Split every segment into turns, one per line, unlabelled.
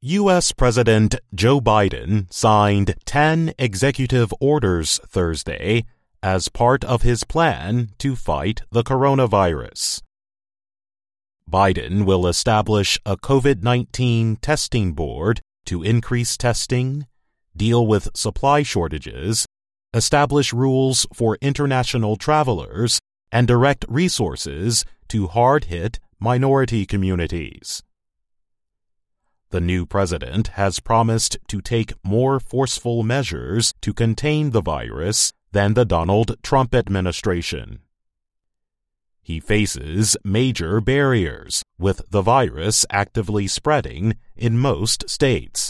U.S. President Joe Biden signed 10 executive orders Thursday as part of his plan to fight the coronavirus. Biden will establish a COVID-19 testing board to increase testing, deal with supply shortages, establish rules for international travelers, and direct resources to hard-hit minority communities. The new president has promised to take more forceful measures to contain the virus than the Donald Trump administration. He faces major barriers, with the virus actively spreading in most states.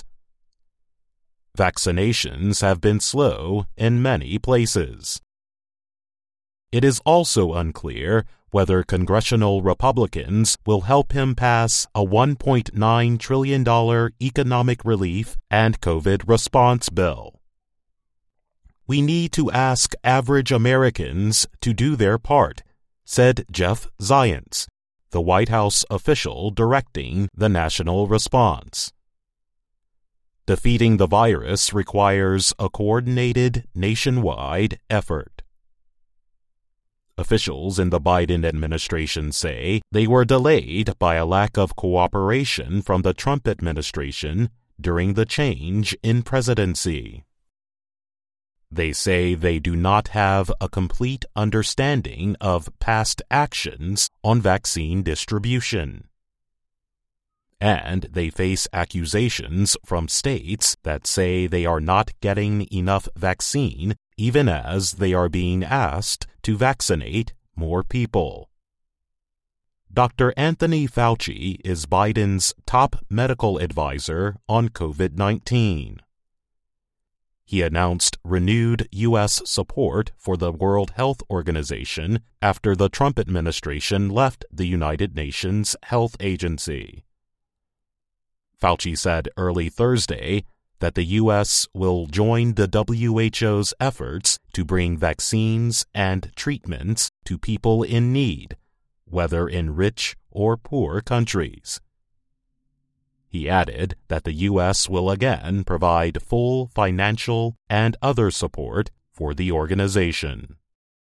Vaccinations have been slow in many places. It is also unclear whether congressional Republicans will help him pass a $1.9 trillion economic relief and COVID response bill. We need to ask average Americans to do their part, said Jeff Zients, the White House official directing the national response. Defeating the virus requires a coordinated nationwide effort. Officials in the Biden administration say they were delayed by a lack of cooperation from the Trump administration during the change in presidency. They say they do not have a complete understanding of past actions on vaccine distribution. And they face accusations from states that say they are not getting enough vaccine even as they are being asked to vaccinate more people. Dr. Anthony Fauci is Biden's top medical advisor on COVID-19. He announced renewed U.S. support for the World Health Organization after the Trump administration left the United Nations Health Agency. Fauci said early Thursday that the U.S. will join the WHO's efforts to bring vaccines and treatments to people in need, whether in rich or poor countries. He added that the U.S. will again provide full financial and other support for the organization.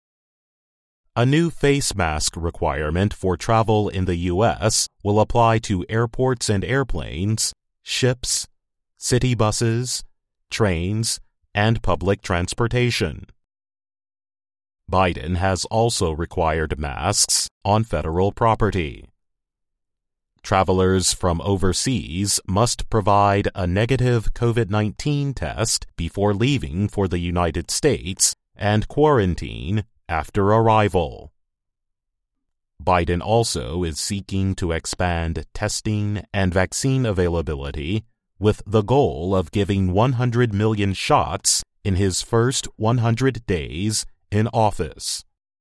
A new face mask requirement for travel in the U.S. will apply to airports and airplanes, ships, city buses, trains, and public transportation. Biden has also required masks on federal property. Travelers from overseas must provide a negative COVID-19 test before leaving for the United States and quarantine after arrival. Biden also is seeking to expand testing and vaccine availability with the goal of giving 100 million shots in his first 100 days in office.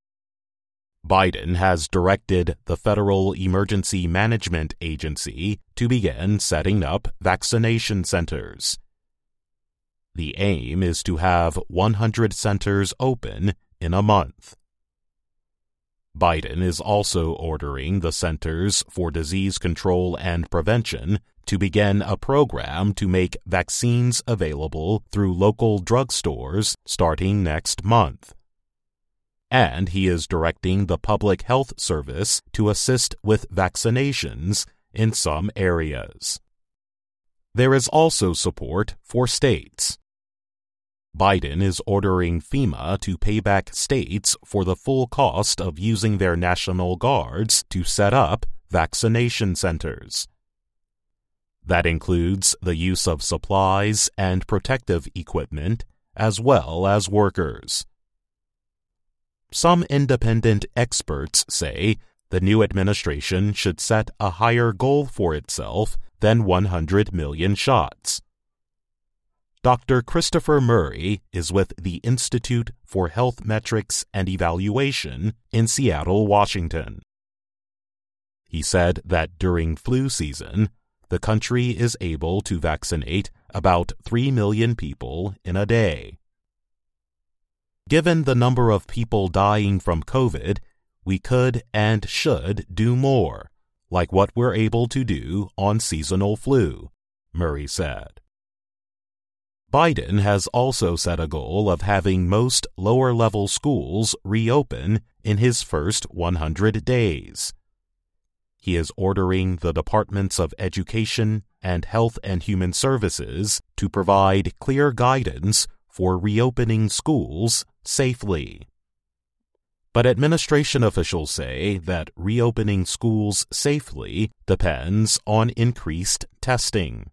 Biden has directed the Federal Emergency Management Agency to begin setting up vaccination centers. The aim is to have 100 centers open in a month. Biden is also ordering the Centers for Disease Control and Prevention to begin a program to make vaccines available through local drugstores starting next month. And he is directing the Public Health Service to assist with vaccinations in some areas. There is also support for states. Biden is ordering FEMA to pay back states for the full cost of using their National Guards to set up vaccination centers. That includes the use of supplies and protective equipment, as well as workers. Some independent experts say the new administration should set a higher goal for itself than 100 million shots. Dr. Christopher Murray is with the Institute for Health Metrics and Evaluation in Seattle, Washington. He said that during flu season, the country is able to vaccinate about 3 million people in a day. Given the number of people dying from COVID, we could and should do more, like what we're able to do on seasonal flu, Murray said. Biden has also set a goal of having most lower-level schools reopen in his first 100 days. He is ordering the Departments of Education and Health and Human Services to provide clear guidance for reopening schools safely. But administration officials say that reopening schools safely depends on increased testing.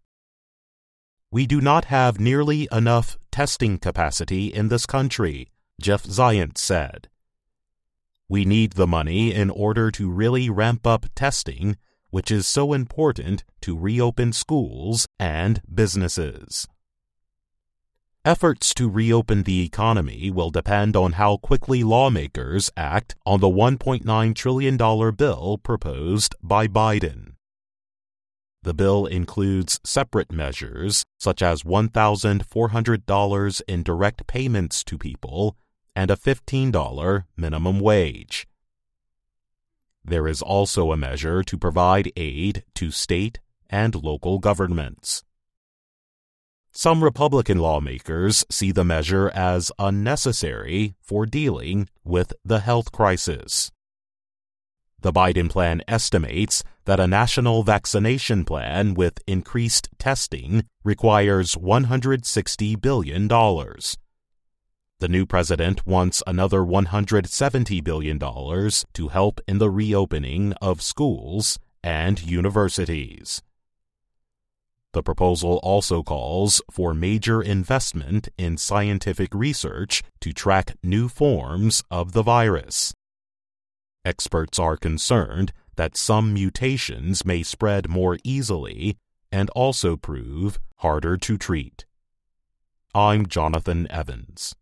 We do not have nearly enough testing capacity in this country, Jeff Zients said. We need the money in order to really ramp up testing, which is so important to reopen schools and businesses. Efforts to reopen the economy will depend on how quickly lawmakers act on the $1.9 trillion bill proposed by Biden. The bill includes separate measures such as $1,400 in direct payments to people and a $15 minimum wage. There is also a measure to provide aid to state and local governments. Some Republican lawmakers see the measure as unnecessary for dealing with the health crisis. The Biden plan estimates that a national vaccination plan with increased testing requires $160 billion. The new president wants another $170 billion to help in the reopening of schools and universities. The proposal also calls for major investment in scientific research to track new forms of the virus. Experts are concerned that some mutations may spread more easily and also prove harder to treat. I'm Jonathan Evans.